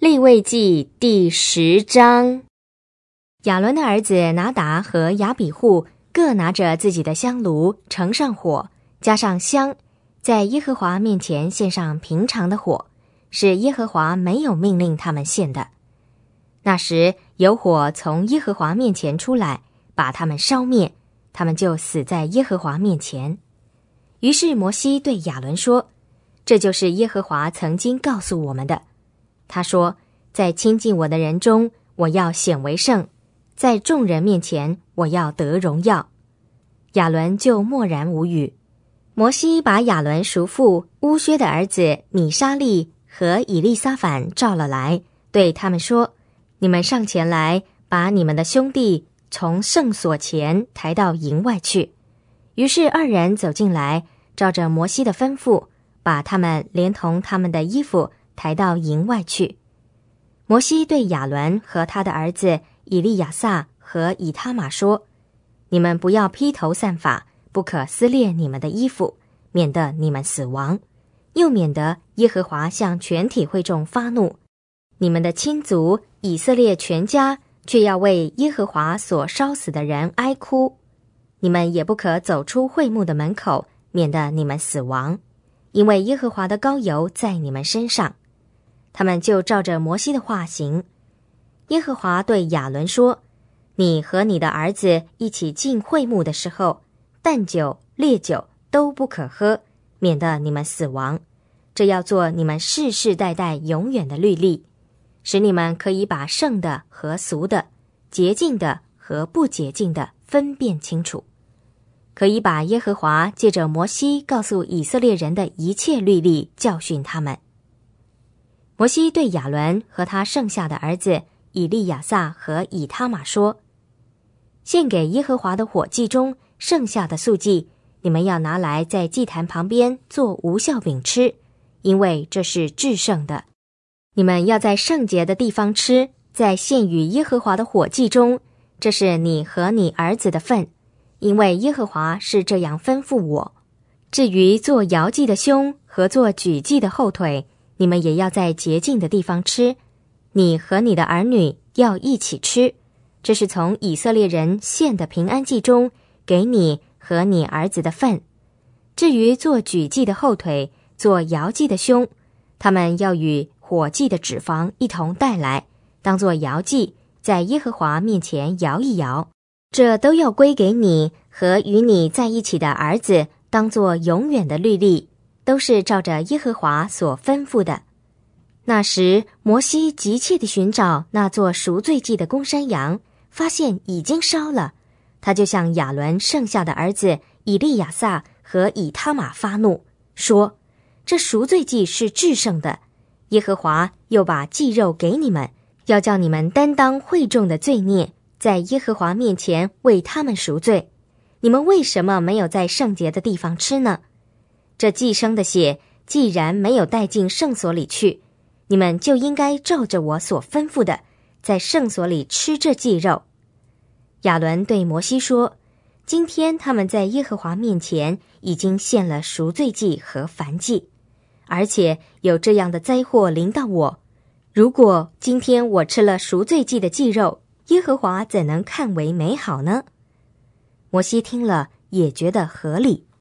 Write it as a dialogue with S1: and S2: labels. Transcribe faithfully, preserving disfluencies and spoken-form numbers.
S1: 利未记第十章。亚伦的儿子拿达和亚比户各拿着自己的香炉，盛上火，加上香，在耶和华面前献上平常的火，是耶和华没有命令他们献的。那时有火从耶和华面前出来，把他们烧灭，他们就死在耶和华面前。于是摩西对亚伦说，这就是耶和华曾经告诉我们的。他说，在亲近我的人中，我要显为圣，在众人面前，我要得荣耀。亚伦就默然无语。摩西把亚伦叔父乌薛的儿子米沙利和以利撒反召了来，对他们说，你们上前来，把你们的兄弟从圣所前抬到营外去。于是二人走进来，照着摩西的吩咐，把他们连同他们的衣服抬到营外去。摩西对亚伦和他的儿子以利亚撒和以他玛说，你们不要披头散发，不可撕裂你们的衣服，免得你们死亡，又免得耶和华向全体会众发怒。你们的亲族以色列全家却要为耶和华所烧死的人哀哭。你们也不可走出会幕的门口，免得你们死亡，因为耶和华的膏油在你们身上。他们就照着摩西的话行。耶和华对亚伦说，你和你的儿子一起进会幕的时候，淡酒、烈酒都不可喝，免得你们死亡。这要做你们世世代代永远的律例，使你们可以把圣的和俗的、洁净的和不洁净的分辨清楚，可以把耶和华借着摩西告诉以色列人的一切律例教训他们。摩西对亚伦和他剩下的儿子以利亚撒和以他玛说，献给耶和华的火祭中剩下的素祭，你们要拿来在祭坛旁边做无酵饼吃，因为这是至圣的。你们要在圣洁的地方吃，在献与耶和华的火祭中，这是你和你儿子的份，因为耶和华是这样吩咐我。至于做摇祭的胸和做举祭的后腿，你们也要在洁净的地方吃，你和你的儿女要一起吃，这是从以色列人献的平安祭中给你和你儿子的份。至于做举祭的后腿，做摇祭的胸，他们要与火祭的脂肪一同带来，当作摇祭，在耶和华面前摇一摇，这都要归给你和与你在一起的儿子，当作永远的律例，都是照着耶和华所吩咐的。那时摩西急切地寻找那座赎罪祭的公山羊，发现已经烧了，他就向亚伦剩下的儿子以利亚撒和以他玛发怒，说，这赎罪祭是至圣的，耶和华又把祭肉给你们，要叫你们担当会众的罪孽，在耶和华面前为他们赎罪。你们为什么没有在圣洁的地方吃呢？这祭牲的血既然没有带进圣所里去，你们就应该照着我所吩咐的，在圣所里吃这祭肉。亚伦对摩西说，今天他们在耶和华面前已经献了赎罪祭和燔祭，而且有这样的灾祸临到我，如果今天我吃了赎罪祭的祭肉，耶和华怎能看为美好呢？摩西听了也觉得合理。